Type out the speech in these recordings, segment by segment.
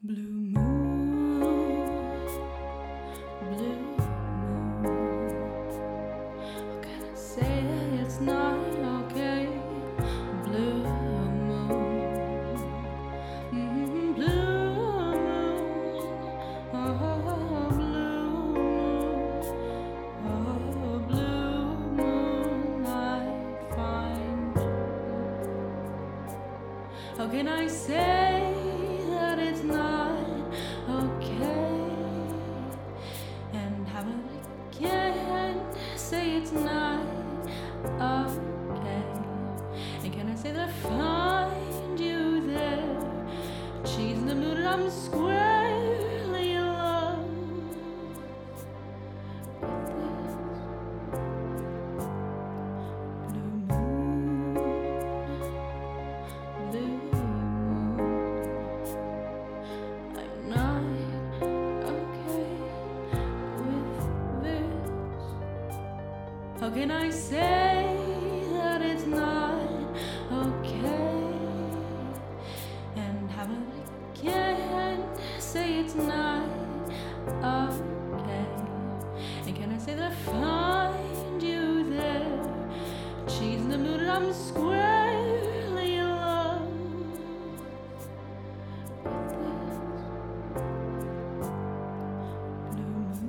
Blue moon, blue moon. How can I say that it's not okay? Blue moon, blue moon, oh blue moon, oh blue moonlight find you. How can I say that it's not okay? And how I can say it's not okay? And can I say that I find you there? She's in the mood and I'm squarely in love with this blue moon, blue moon. I'm not okay with this. How can I say that it's not okay? And how I can say it's not okay? And can I say that I find you there? She's in the mood and I'm squarely in love with this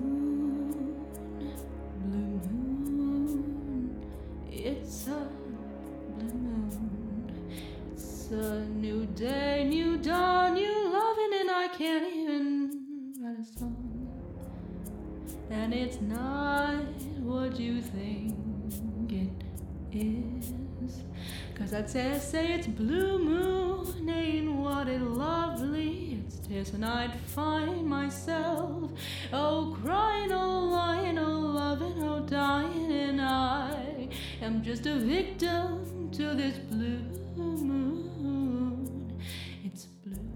blue moon. It's a blue moon. It's a new day, new dawn, new loving, and I can't even write a song. And it's not what you think it is. 'Cause I'd say it's blue moon, ain't what it lovely? It's tears and I'd find myself, oh crying, oh lying, oh loving, oh dying, and I am just a victim to this blue moon. It's blue.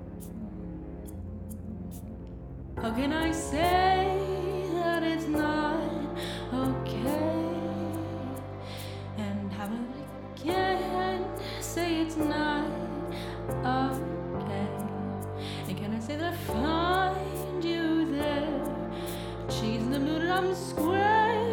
How can I say that it's not okay? And how I can say it's not okay? And can I say that I find you there? She's in the mood and I'm square